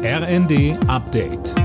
RND Update.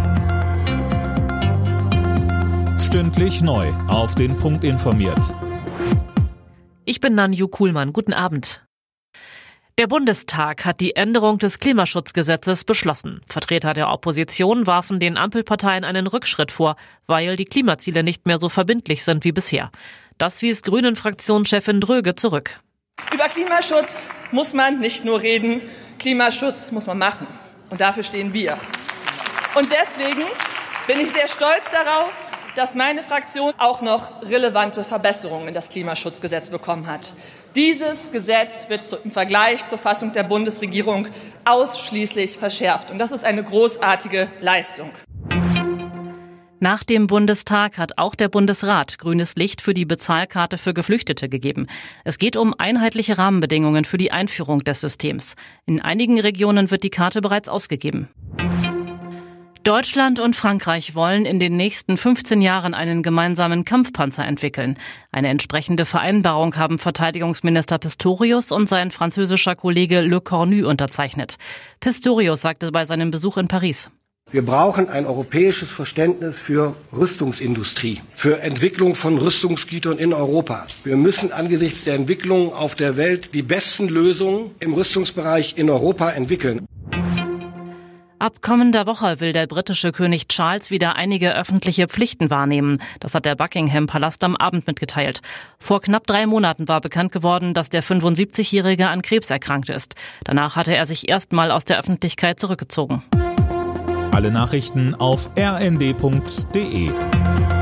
Stündlich neu auf den Punkt informiert. Ich bin Nanju Kuhlmann. Guten Abend. Der Bundestag hat die Änderung des Klimaschutzgesetzes beschlossen. Vertreter der Opposition warfen den Ampelparteien einen Rückschritt vor, weil die Klimaziele nicht mehr so verbindlich sind wie bisher. Das wies Grünen-Fraktionschefin Dröge zurück. Über Klimaschutz muss man nicht nur reden, Klimaschutz muss man machen. Und dafür stehen wir. Und deswegen bin ich sehr stolz darauf, dass meine Fraktion auch noch relevante Verbesserungen in das Klimaschutzgesetz bekommen hat. Dieses Gesetz wird im Vergleich zur Fassung der Bundesregierung ausschließlich verschärft. Und das ist eine großartige Leistung. Nach dem Bundestag hat auch der Bundesrat grünes Licht für die Bezahlkarte für Geflüchtete gegeben. Es geht um einheitliche Rahmenbedingungen für die Einführung des Systems. In einigen Regionen wird die Karte bereits ausgegeben. Deutschland und Frankreich wollen in den nächsten 15 Jahren einen gemeinsamen Kampfpanzer entwickeln. Eine entsprechende Vereinbarung haben Verteidigungsminister Pistorius und sein französischer Kollege Le Cornu unterzeichnet. Pistorius sagte bei seinem Besuch in Paris: Wir brauchen ein europäisches Verständnis für Rüstungsindustrie, für Entwicklung von Rüstungsgütern in Europa. Wir müssen angesichts der Entwicklungen auf der Welt die besten Lösungen im Rüstungsbereich in Europa entwickeln. Ab kommender Woche will der britische König Charles wieder einige öffentliche Pflichten wahrnehmen. Das hat der Buckingham-Palast am Abend mitgeteilt. Vor knapp 3 Monaten war bekannt geworden, dass der 75-Jährige an Krebs erkrankt ist. Danach hatte er sich erstmal aus der Öffentlichkeit zurückgezogen. Alle Nachrichten auf rnd.de.